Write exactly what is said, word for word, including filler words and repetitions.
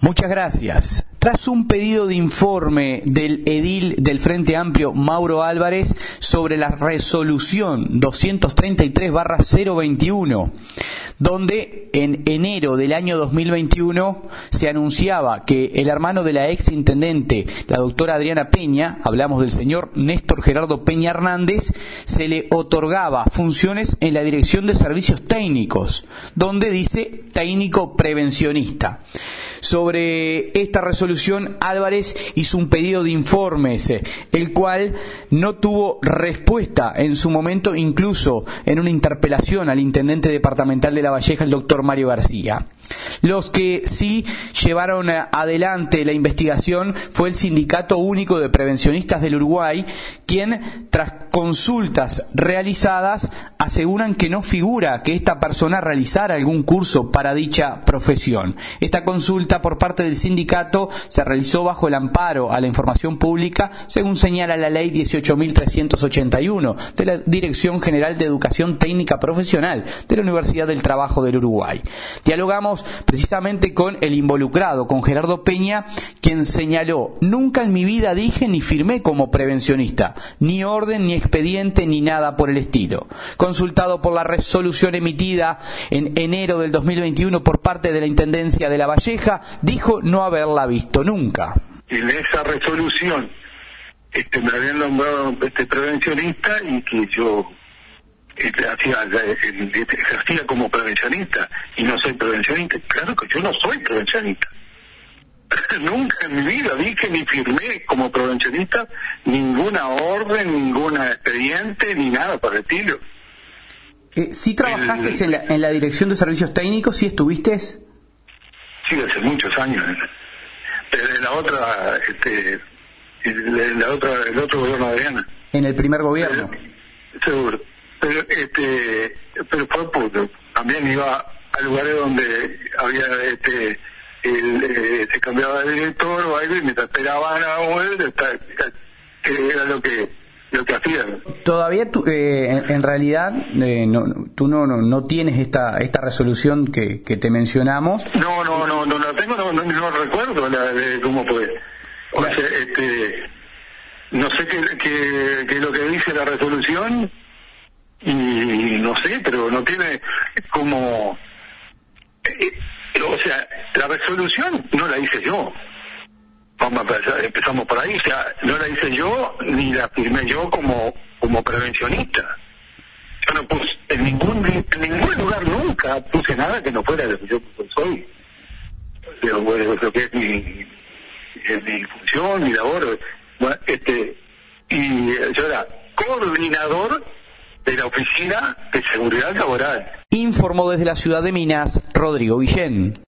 Muchas gracias. Tras un pedido de informe del edil del Frente Amplio, Mauro Álvarez, sobre la resolución doscientos treinta y tres barra cero veintiuno, donde en enero del año dos mil veintiuno se anunciaba que el hermano de la ex intendente, la doctora Adriana Peña, hablamos del señor Néstor Gerardo Peña Hernández, se le otorgaba funciones en la Dirección de Servicios Técnicos, donde dice técnico prevencionista. Sobre esta resolución, Álvarez hizo un pedido de informes, el cual no tuvo respuesta en su momento, incluso en una interpelación al intendente departamental de La Valleja, el doctor Mario García. Los que sí llevaron adelante la investigación fue el Sindicato Único de Prevencionistas del Uruguay, quien, tras consultas realizadas, aseguran que no figura que esta persona realizara algún curso para dicha profesión. Esta consulta por parte del sindicato se realizó bajo el amparo a la información pública, según señala la ley dieciocho mil trescientos ochenta y uno de la Dirección General de Educación Técnica Profesional de la Universidad del Trabajo del Uruguay. Dialogamos precisamente con el involucrado, con Gerardo Peña, quien señaló: nunca en mi vida dije ni firmé como prevencionista, ni orden, ni expediente, ni nada por el estilo. Consultado por la resolución emitida en enero del dos mil veintiuno por parte de la Intendencia de La Valleja, dijo no haberla visto nunca. En esa resolución este, me habían nombrado este prevencionista y que yo este, hacía, este, ejercía como prevencionista y no soy prevencionista. Claro que yo no soy prevencionista. Nunca en mi vida dije ni firmé como prevencionista ninguna orden, ningún expediente, ni nada por el estilo. Eh, ¿Sí trabajaste el, en, la, en la Dirección de Servicios Técnicos? ¿Sí estuviste? Sí, hace muchos años. Desde la otra, este, la otra, el otro gobierno de Adriana. ¿En el primer gobierno? Eh, seguro. Pero, este, pero fue puto. También iba a lugares donde había, este, el, eh, se cambiaba de director o algo y mientras esperaban a volver, que era lo que lo que hacían. Todavía tú, eh, en, en realidad eh, no, tú no, no no tienes esta esta resolución que, que te mencionamos. No, no, no, no la tengo, no, no, no recuerdo la de cómo fue. O claro. sea, este, no sé qué, qué, qué es lo que dice la resolución y no sé, pero no tiene como, eh, o sea, la resolución no la hice yo. Vamos a empezar, empezamos por ahí, o sea, no la hice yo ni la firmé yo como como prevencionista. Yo no puse en ningún en ningún lugar nunca puse nada que no fuera lo que yo soy, lo, lo que es mi, es mi función, mi labor. Bueno, este y yo era coordinador de la Oficina de Seguridad Laboral. Informó desde la ciudad de Minas Rodrigo Guillén.